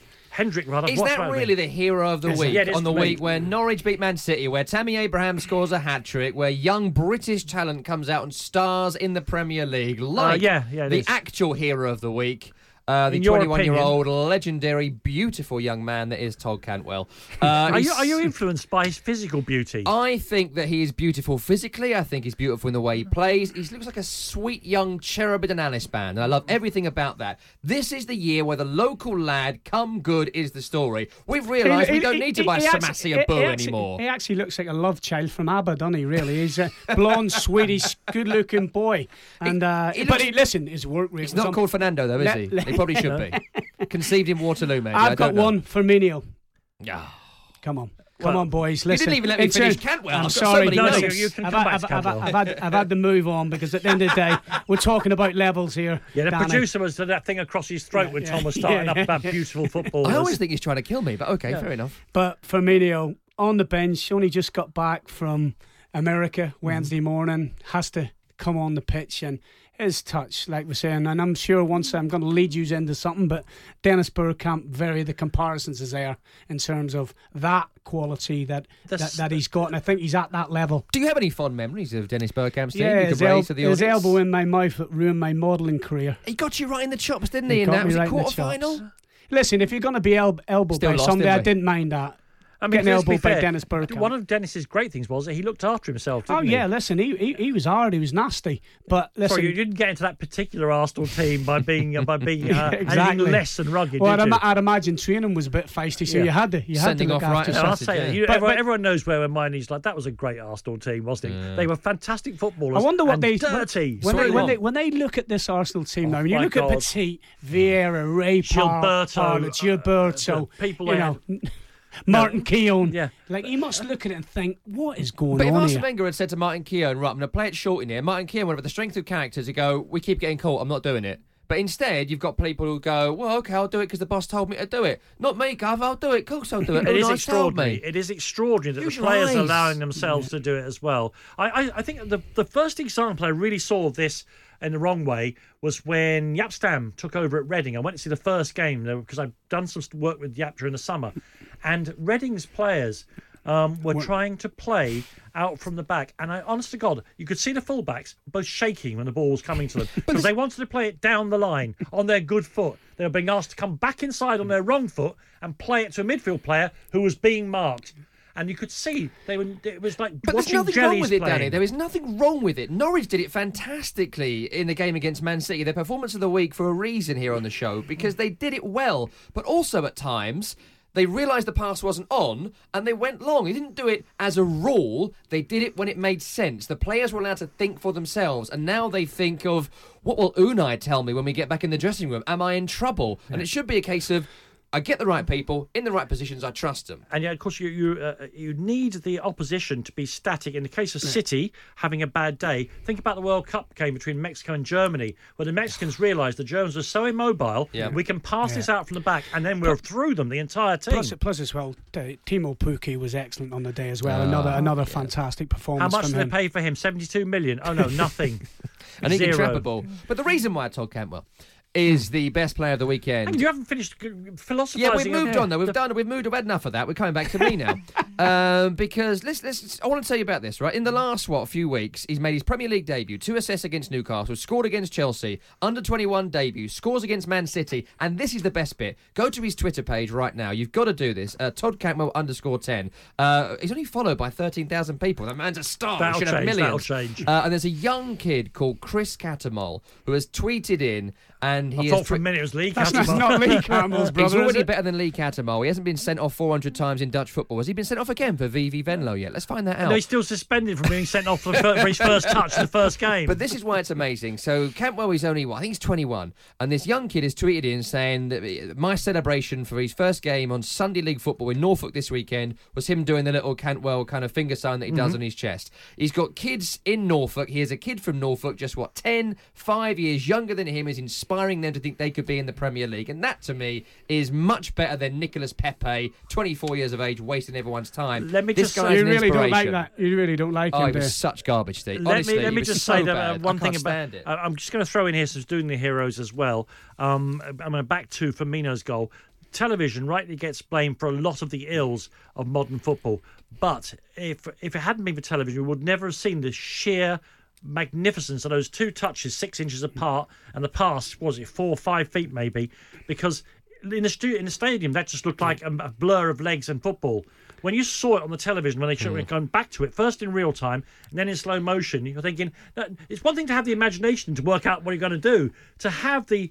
Is that really the hero of the week on the week where Norwich beat Man City, where Tammy Abraham scores a hat-trick, where young British talent comes out and stars in the Premier League, the actual hero of the week? The 21-year-old, legendary, beautiful young man that is Todd Cantwell. Are you influenced by his physical beauty? I think that he is beautiful physically. I think he's beautiful in the way he plays. He looks like a sweet young Cherubim and Alice band, and I love everything about that. This is the year where the local lad come good is the story. We've realised we don't need to buy Samassi and Boo anymore. He actually looks like a love child from ABBA, doesn't he, really? He's a blonde, Swedish, good-looking boy. And listen, his work rate... He's not called Fernando, though, is he? Probably should be. Conceived in Waterloo, maybe. I've got one, Firmino. Yeah. Come on, boys. Listen. You didn't even let me finish Cantwell. I'm sorry. You can come back to Cantwell. I've had to move on because at the end of the day, we're talking about levels here. Yeah, the Danny. Producer was that thing across his throat when Tom was starting up about beautiful football. I always think he's trying to kill me, but okay, fair enough. But Firmino, on the bench, only just got back from America Wednesday morning, has to come on the pitch, and his touch, like we're saying, and I'm sure once I'm going to lead you into something, but Dennis Bergkamp, the comparisons is there in terms of that quality that he's got, and I think he's at that level. Do you have any fond memories of Dennis Bergkamp's team? Yeah, his elbow in my mouth ruined my modelling career. He got you right in the chops, didn't he? And that was a quarter-final? Listen, if you're going to be elbowed by somebody, I didn't mind that. Getting elbowed by Dennis Bergkamp. One of Dennis's great things was that he looked after himself, didn't he? Listen, he was hard, he was nasty. But listen, you didn't get into that particular Arsenal team by being exactly anything less than rugged. Well, I'd imagine training was a bit feisty, so you had to look after yourself. I'll say that. Everyone knows where mine is. Like, that was a great Arsenal team, wasn't it? They were fantastic footballers. I wonder what dirty. When they look at this Arsenal team now, when you look at Petit, Vieira, Ray Gilberto, people Martin Keown. Like, he must look at it and think, what is going on here? But if Arsene Wenger had said to Martin Keown, right, I'm going to play it short in here, Martin Keown would have the strength of character to go, we keep getting caught, I'm not doing it. But instead, you've got people who go, well, okay, I'll do it because the boss told me to do it. Not me, Gav, I'll do it. Of course I'll do it. It is extraordinary. It is extraordinary that the players are allowing themselves to do it as well. I think the first example I really saw of this in the wrong way was when Jaap Stam took over at Reading. I went to see the first game because I've done some work with Jaap during the summer, and Reading's players were trying to play out from the back, and honest to God, you could see the fullbacks both shaking when the ball was coming to them because they wanted to play it down the line on their good foot. They were being asked to come back inside on their wrong foot and play it to a midfield player who was being marked. And you could see it was like but watching there's nothing jellies wrong with it, playing. Danny. There is nothing wrong with it. Norwich did it fantastically in the game against Man City. Their performance of the week for a reason here on the show, because they did it well. But also at times, they realised the pass wasn't on and they went long. They didn't do it as a rule. They did it when it made sense. The players were allowed to think for themselves. And now they think of, what will Unai tell me when we get back in the dressing room? Am I in trouble? And it should be a case of, I get the right people in the right positions. I trust them. And yeah, of course, you need the opposition to be static. In the case of City having a bad day, think about the World Cup game between Mexico and Germany, where the Mexicans realised the Germans were so immobile, we can pass this out from the back, and then we're through them, the entire team. Plus as well, Timo Pukki was excellent on the day as well. Another fantastic performance. How much from did they pay for him? 72 million? Oh no, nothing. And he can trap a ball. But the reason why Todd Cantwell is the best player of the weekend. And you haven't finished philosophising. Yeah, we've moved on though. We've had enough of that. We're coming back to me now. Because I want to tell you about this, right? In the last few weeks, he's made his Premier League debut, 2 assists against Newcastle, scored against Chelsea, under-21 debut, scores against Man City, and this is the best bit. Go to his Twitter page right now. You've got to do this. Todd Cantwell _10. He's only followed by 13,000 people. That man's a star. That'll He should have millions. That'll change. And there's a young kid called Chris Catamol who has tweeted in. And I thought for a minute it was Lee Catamol. That's not Lee Catamel's brother. He's already better than Lee Catamol. He hasn't been sent off 400 times in Dutch football. Has he been sent off again for VV Venlo yet? Let's find that out. No, he's still suspended from being sent off for his first touch in the first game. But this is why it's amazing. So Cantwell is only, I think he's 21. And this young kid has tweeted in saying that my celebration for his first game on Sunday League football in Norfolk this weekend was him doing the little Cantwell kind of finger sign that he does on his chest. He's got kids in Norfolk. He has a kid from Norfolk, just 5 years younger than him, is inspiring them to think they could be in the Premier League. And that, to me, is much better than Nicolas Pepe, 24 years of age, wasting everyone's time. Let me this just guy's say, you an really don't like inspiration. that. You really don't like him. Oh, he was such garbage, Steve. Let me was just so say that bad. one I thing can't about stand it. I'm just going to throw in here, so doing the heroes as well. I'm going to back to Firmino's goal. Television rightly gets blamed for a lot of the ills of modern football, but if it hadn't been for television, we would never have seen the sheer magnificence of those 2 touches 6 inches apart, and the pass, was it 4 or 5 feet maybe, because in the stadium that just looked like a blur of legs and football. When you saw it on the television, when they showed it going back to it, first in real time and then in slow motion, you're thinking, it's one thing to have the imagination to work out what you're going to do, to have the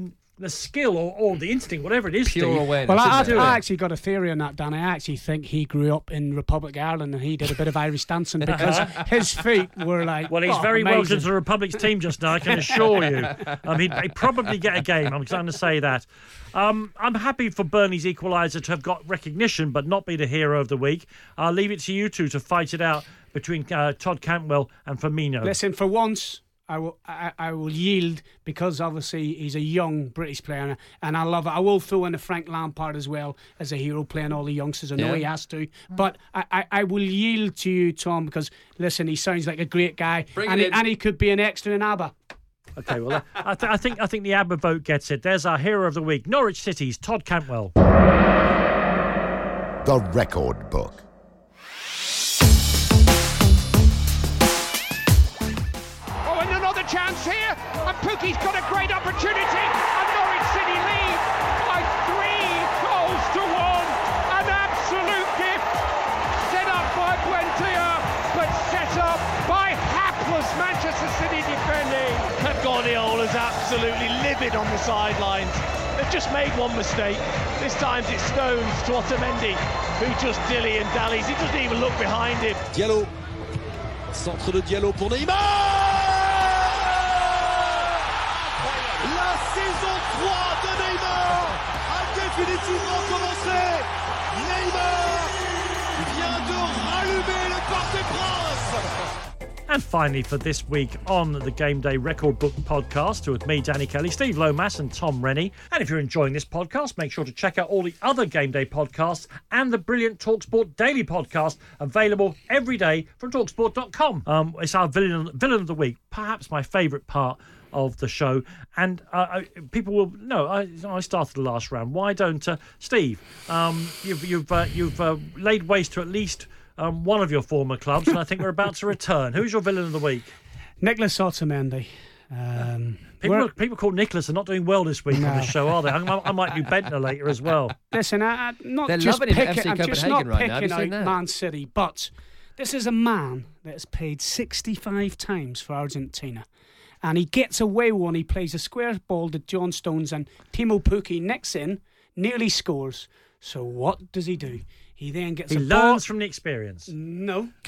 skill or the instinct, whatever it is, pure Steve. awareness. Well, I actually got a theory on that, Dan. I actually think he grew up in Republic of Ireland and he did a bit of Irish dancing because his feet were like. Well, he's very amazing. welcome to the Republic's team just now, I can assure you. He'd probably get a game. I'm going to say that. I'm happy for Burnley's equaliser to have got recognition, but not be the hero of the week. I'll leave it to you two to fight it out between Todd Cantwell and Firmino. Listen, for once, I will yield, because obviously he's a young British player and I love it. I will throw in the Frank Lampard as well as a hero, playing all the youngsters. I know he has to, but I will yield to you, Tom, because listen, he sounds like a great guy, and he could be an extra in ABBA. Okay, well, I think the ABBA vote gets it. There's our hero of the week, Norwich City's Todd Cantwell. The Record Book. Chance here, and Pukki's got a great opportunity, and Norwich City lead by 3 goals to 1. An absolute gift, set up by Buendia, but set up by hapless Manchester City defending. Pep Guardiola is absolutely livid on the sidelines. They've just made one mistake. This time it's Stones to Otamendi, who just dilly and dallies. He doesn't even look behind him. Diallo, centre de Diallo pour Neymar. La saison 3 de Neymar a définitivement commencé. Neymar vient de rallumer le Parc des Princes. And finally, for this week on the Game Day Record Book podcast, with me, Danny Kelly, Steve Lomas and Tom Rennie. And if you're enjoying this podcast, make sure to check out all the other Game Day podcasts and the brilliant TalkSport Daily podcast, available every day from TalkSport.com. It's our villain of the week, perhaps my favourite part of the show, and people will know. I started the last round. Why don't Steve? You've laid waste to at least one of your former clubs, and I think we're about to return. Who's your villain of the week? Nicolas Otamendi. People call Nicholas are not doing well this week on the show, are they? I might do Bentner later as well. Listen, I'm They're just loving him at picking, FC I'm just not Copenhagen right now. picking Have you seen out that? Man City, but this is a man that has played 65 times for Argentina. And he gets away with one. He plays a square ball to John Stones, and Timo Pukki nicks in, nearly scores. So what does he do? He then gets He a learns ball. from the experience. No.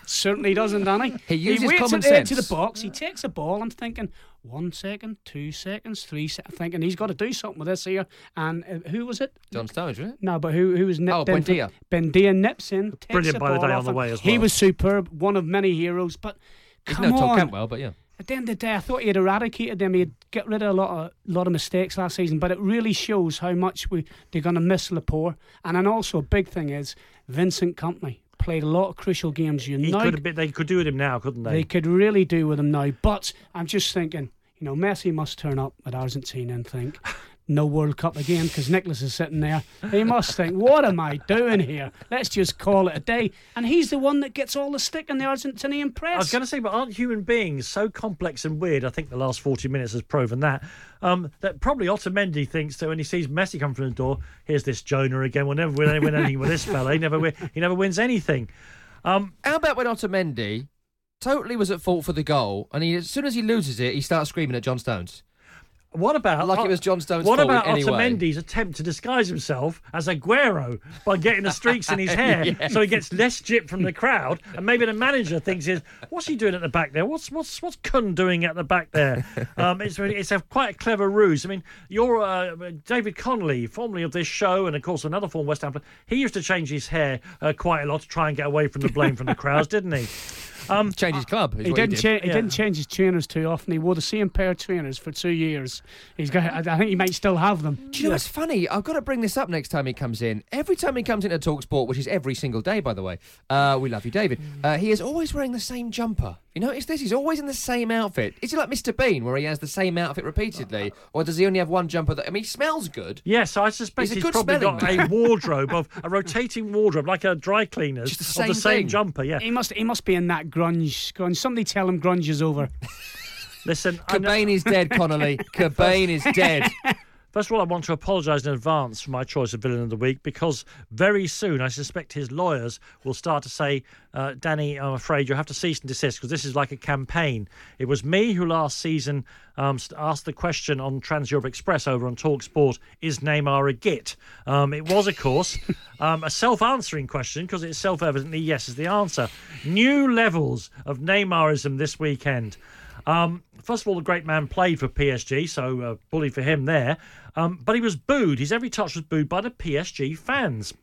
Certainly doesn't, Danny. He uses waits common at the edge sense. of the box. He takes the ball. I'm thinking 1 second, 2 seconds, 3 seconds. Thinking he's got to do something with this here. And who was it? John Stones, wasn't it? No, but who was nipped in? Buendia. Buendia nips in. Takes Brilliant the by the ball day off on the him. way as well. He was superb. One of many heroes. But He's come no Tom on. Cantwell, but yeah. At the end of the day, I thought he had eradicated them. He'd get rid of a lot of mistakes last season, but it really shows how much they're going to miss Laporte. And then also a big thing is Vincent Kompany played a lot of crucial games. They could do with him now, couldn't they? They could really do with him now. But I'm just thinking, Messi must turn up at Argentina and think, no World Cup again, because Nicholas is sitting there. He must think, what am I doing here? Let's just call it a day. And he's the one that gets all the stick in the Argentinian press. I was going to say, but aren't human beings so complex and weird? I think the last 40 minutes has proven that. That probably Otamendi thinks that when he sees Messi come from the door, here's this Jonah again. We'll never win anything with this fella. He never wins anything. How about when Otamendi totally was at fault for the goal, and as soon as he loses it, he starts screaming at John Stones? What about it was John Stone's What fault about anyway? Otamendi's attempt to disguise himself as Aguero by getting the streaks in his hair, Yes. so he gets less jip from the crowd, and maybe the manager thinks, what's he doing at the back there? What's Kun doing at the back there? It's quite a clever ruse. I mean, you're David Connolly, formerly of this show, and of course another former West Ham player. He used to change his hair quite a lot to try and get away from the blame from the crowds, didn't he? Change his club. He didn't change his trainers too often. He wore the same pair of trainers for 2 years. I think he might still have them. Do you know what's funny? I've got to bring this up next time he comes in. Every time he comes into TalkSport, which is every single day, by the way, we love you, David, he is always wearing the same jumper. You notice this? He's always in the same outfit. Is he like Mr. Bean, where he has the same outfit repeatedly? Or does he only have one jumper? He smells good. Yes, I suspect he's probably got a wardrobe a rotating wardrobe, like a dry cleaner's, Just of the same jumper, yeah. He must be in that grunge. Somebody tell him grunge is over. Listen, Cobain is dead, Connolly. Cobain is dead. First of all, I want to apologise in advance for my choice of villain of the week, because very soon I suspect his lawyers will start to say, Danny, I'm afraid you'll have to cease and desist, because this is like a campaign. It was me who last season asked the question on Trans Europe Express over on TalkSport, is Neymar a git? It was, of course, a self-answering question, because it's self-evidently yes is the answer. New levels of Neymarism this weekend. First of all, the great man played for PSG, so bully for him there. But he was booed. His every touch was booed by the PSG fans.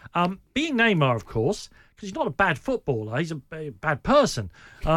Being Neymar, of course, because he's not a bad footballer, he's a bad person.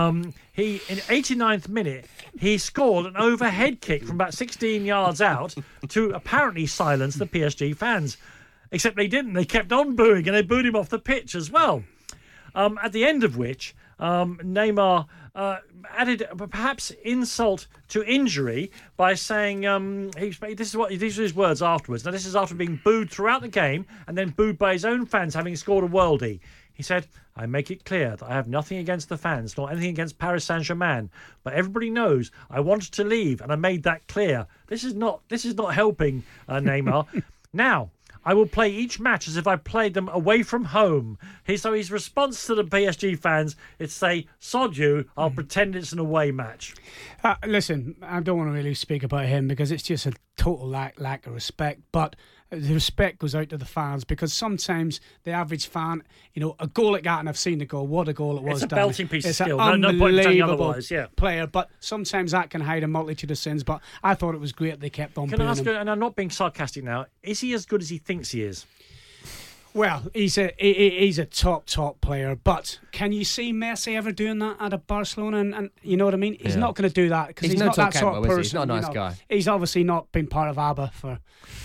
In 89th minute, he scored an overhead kick from about 16 yards out to apparently silence the PSG fans. Except they didn't. They kept on booing, and they booed him off the pitch as well. At the end of which, Neymar added perhaps insult to injury by saying these are his words afterwards. Now, this is after being booed throughout the game and then booed by his own fans having scored a worldie. He said, I make it clear that I have nothing against the fans, nor anything against Paris Saint-Germain, but everybody knows I wanted to leave, and I made that clear. This is not helping Neymar. Now, I will play each match as if I played them away from home. So his response to the PSG fans is say, sod you, I'll pretend it's an away match. Listen, I don't want to really speak about him because it's just a total lack of respect. But the respect goes out to the fans, because sometimes the average fan, a goal like that, and I've seen the goal, what a goal it was. It's a belting piece of skill. An No point in saying unbelievable otherwise, yeah. player, but sometimes that can hide a multitude of sins. But I thought it was great they kept on Can I booing ask him. you, and I'm not being sarcastic now, is he as good as he thinks he is? Well, he's a top player, but can you see Messi ever doing that at a Barcelona? And you know what I mean? He's not going to do that because he's no not Tom that sort of Cantwell, person. is he? He's not a nice guy. He's obviously not been part of ABBA for,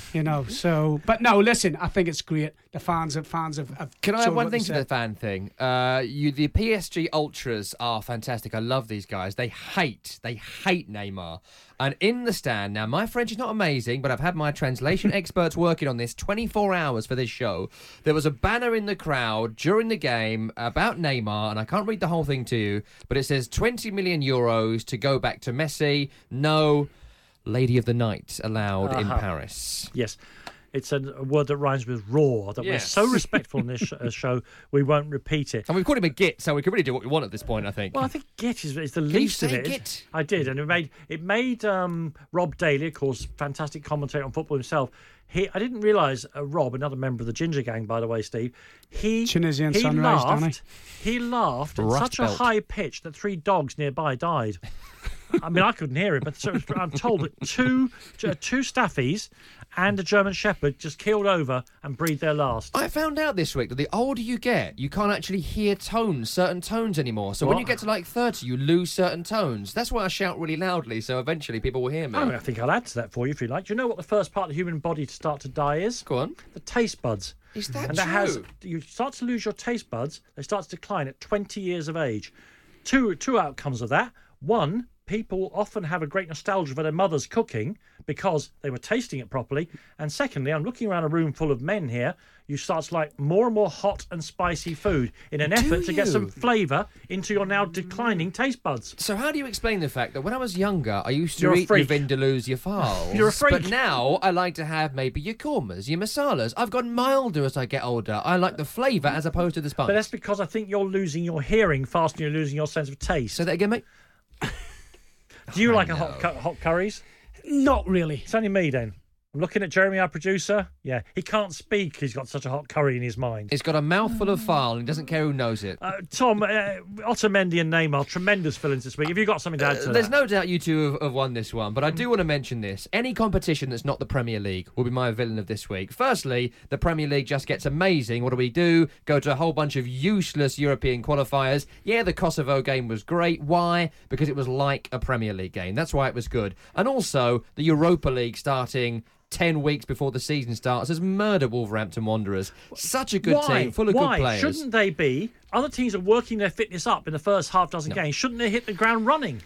So, but no, listen, I think it's great. The fans have. Can I add showed one what thing they to the said. fan thing? The PSG ultras are fantastic. I love these guys. They hate Neymar. And in the stand, now my French is not amazing, but I've had my translation experts working on this 24 hours for this show. There was a banner in the crowd during the game about Neymar, and I can't read the whole thing to you, but it says 20 million euros to go back to Messi. No Lady of the Night allowed in Paris. Yes. it's a word that rhymes with raw, that we're so respectful in this show, we won't repeat it. And we've called him a git, so we can really do what we want at this point, I think. Well, I think git is the least of it. Git? I did, and it made Rob Daly, of course, fantastic commentator on football himself. I didn't realise Rob, another member of the Ginger Gang, by the way, Steve. Tunisian Sunrise, Danny. He laughed at such a high pitch that 3 dogs nearby died. I mean, I couldn't hear it, but I'm told that two staffies and a German Shepherd just keeled over and breathed their last. I found out this week that the older you get, you can't actually hear certain tones anymore. So when you get to like 30, you lose certain tones. That's why I shout really loudly, so eventually people will hear me. I think I'll add to that for you if you like. Do you know what the first part of the human body to start to die is? Go on. The taste buds. Is that true? You start to lose your taste buds. They start to decline at 20 years of age. Two outcomes of that. One, people often have a great nostalgia for their mother's cooking because they were tasting it properly. And secondly, I'm looking around a room full of men here. You start to like more and more hot and spicy food in an effort to get some flavour into your now declining taste buds. So how do you explain the fact that when I was younger, I used to eat your vindaloos, your farls? You're a freak. But now I like to have maybe your kormas, your masalas. I've gotten milder as I get older. I like the flavour as opposed to the spice. But that's because I think you're losing your hearing faster than you're losing your sense of taste. Say that again, mate. Do you like hot curries? Not really. It's only me then. I'm looking at Jeremy, our producer. Yeah, he can't speak. He's got such a hot curry in his mind. He's got a mouthful of file and he doesn't care who knows it. Tom, Otamendi and Neymar, tremendous fill-ins this week. Have you got something to add to that? There's no doubt you two have won this one, but I do want to mention this. Any competition that's not the Premier League will be my villain of this week. Firstly, the Premier League just gets amazing. What do? Go to a whole bunch of useless European qualifiers. Yeah, the Kosovo game was great. Why? Because it was like a Premier League game. That's why it was good. And also, the Europa League starting 10 weeks before the season starts has murdered Wolverhampton Wanderers. Such a good team, full of good players. Shouldn't they be? Other teams are working their fitness up in the first half dozen games. Shouldn't they hit the ground running?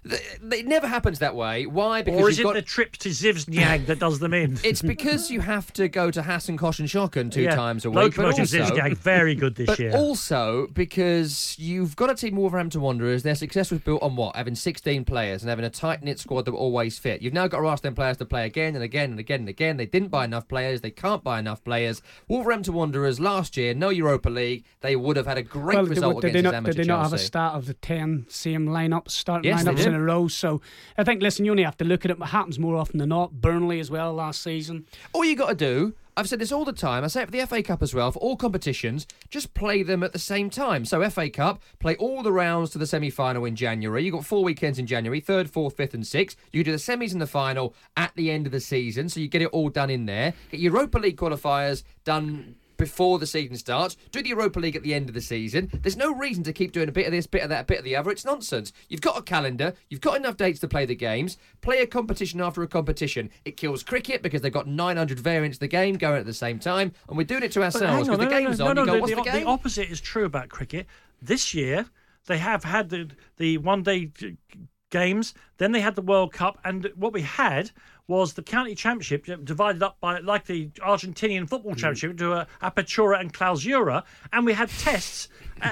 It never happens that way. Why? Because or is it the trip to Zivznyag that does them in? It's because you have to go to Hasan Koshenshoken 2 times a week. Locomotive Zivznyag, very good this year. But also because you've got a team of Wolverhampton Wanderers, their success was built on what? Having 16 players and having a tight-knit squad that were always fit. You've now got to ask them players to play again and again and again and again. They didn't buy enough players. They can't buy enough players. Wolverhampton Wanderers last year, no Europa League. They would have had a great result against amateur Chelsea. Did they not have a start of the 10 same lineups in a row? So I think, listen, you only have to look at it. It happens more often than not. Burnley as well last season. All you got to do, I've said this all the time, I say it for the FA Cup as well, for all competitions, just play them at the same time. So FA Cup, play all the rounds to the semi-final in January. You've got 4 weekends in January, 3rd, 4th, 5th and 6th. You do the semis and the final at the end of the season, so you get it all done in there. Get Europa League qualifiers done before the season starts. Do the Europa League at the end of the season. There's no reason to keep doing a bit of this, bit of that, bit of the other. It's nonsense. You've got a calendar. You've got enough dates to play the games. Play a competition after a competition. It kills cricket because they've got 900 variants of the game going at the same time, and we're doing it to ourselves because the game's on. You go, what's the game? The opposite is true about cricket. This year, they have had the one-day games, then they had the World Cup, and what we had was the county championship divided up by, like the Argentinian football championship, to Apertura and Clausura, and we had tests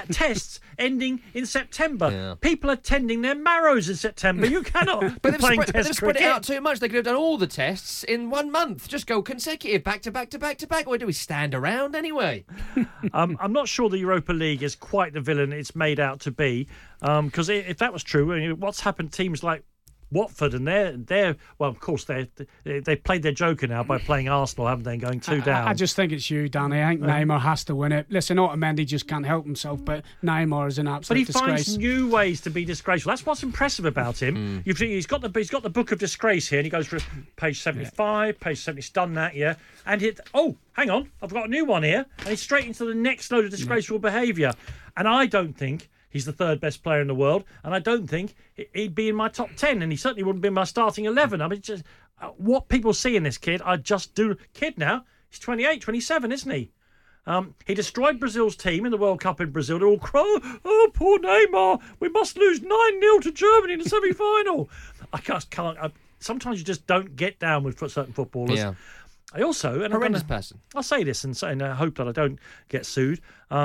ending in September. Yeah. People are tending their marrows in September. You cannot be playing test cricket. They've spread it out too much. They could have done all the tests in 1 month. Just go consecutive, back to back to back to back. What do we stand around anyway? I'm not sure the Europa League is quite the villain it's made out to be, because if that was true, what's happened to teams like Watford, and they're well, of course they played their joker now by playing Arsenal, haven't they, and going 2 down. I just think it's you, Danny. I think Neymar has to win it. Listen, Otamendi just can't help himself, but Neymar is an absolute disgrace. But he finds new ways to be disgraceful. That's what's impressive about him. He's got the book of disgrace here, and he goes through page 75, page 70. He's done that, yeah. And hang on, I've got a new one here, and he's straight into the next load of disgraceful behaviour. And I don't think he's the 3rd best player in the world, and I don't think he'd be in my top 10, and he certainly wouldn't be in my starting 11. I mean, just what people see in this kid, I just do. Kid now, he's 28, 27, isn't he? He destroyed Brazil's team in the World Cup in Brazil. They're all crying, oh, poor Neymar, we must lose 9-0 to Germany in the semi-final. I just can't. Sometimes you just don't get down with certain footballers. Yeah. I also... horrendous person. I'll say this and hope that I don't get sued.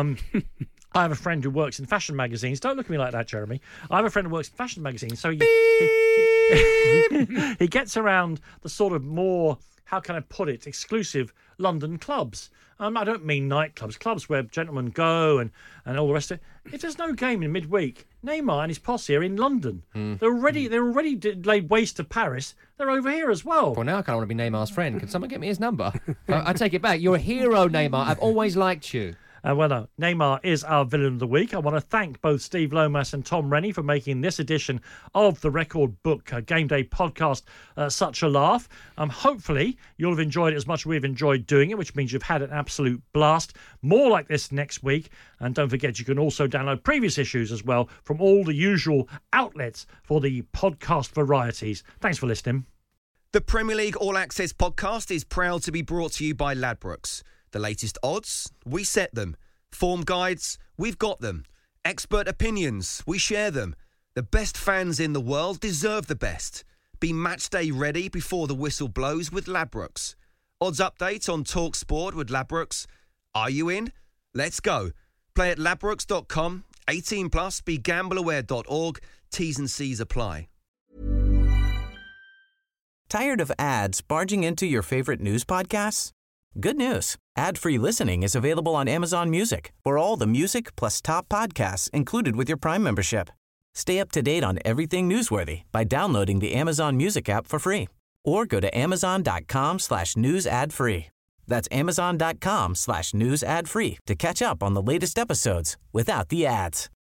I have a friend who works in fashion magazines. Don't look at me like that, Jeremy. I have a friend who works in fashion magazines, so he gets around the sort of more how can I put it, exclusive London clubs. I don't mean nightclubs, clubs where gentlemen go and all the rest of it. If there's no game in midweek, Neymar and his posse are in London. They're already laid waste to Paris. They're over here as well. Well, now I kind of want to be Neymar's friend. Can someone get me his number? I take it back. You're a hero, Neymar. I've always liked you. Neymar is our villain of the week. I want to thank both Steve Lomas and Tom Rennie for making this edition of the Record Book Game Day podcast such a laugh. Hopefully, you'll have enjoyed it as much as we've enjoyed doing it, which means you've had an absolute blast. More like this next week. And don't forget, you can also download previous issues as well from all the usual outlets for the podcast varieties. Thanks for listening. The Premier League All Access podcast is proud to be brought to you by Ladbrokes. The latest odds, we set them. Form guides, we've got them. Expert opinions, we share them. The best fans in the world deserve the best. Be match day ready before the whistle blows with Ladbrokes. Odds update on Talk Sport with Ladbrokes. Are you in? Let's go. Play at ladbrokes.com. 18 plus. BeGambleAware.org. T's and C's apply. Tired of ads barging into your favorite news podcasts? Good news. Ad-free listening is available on Amazon Music for all the music plus top podcasts included with your Prime membership. Stay up to date on everything newsworthy by downloading the Amazon Music app for free or go to amazon.com/news ad free. That's amazon.com/news ad free to catch up on the latest episodes without the ads.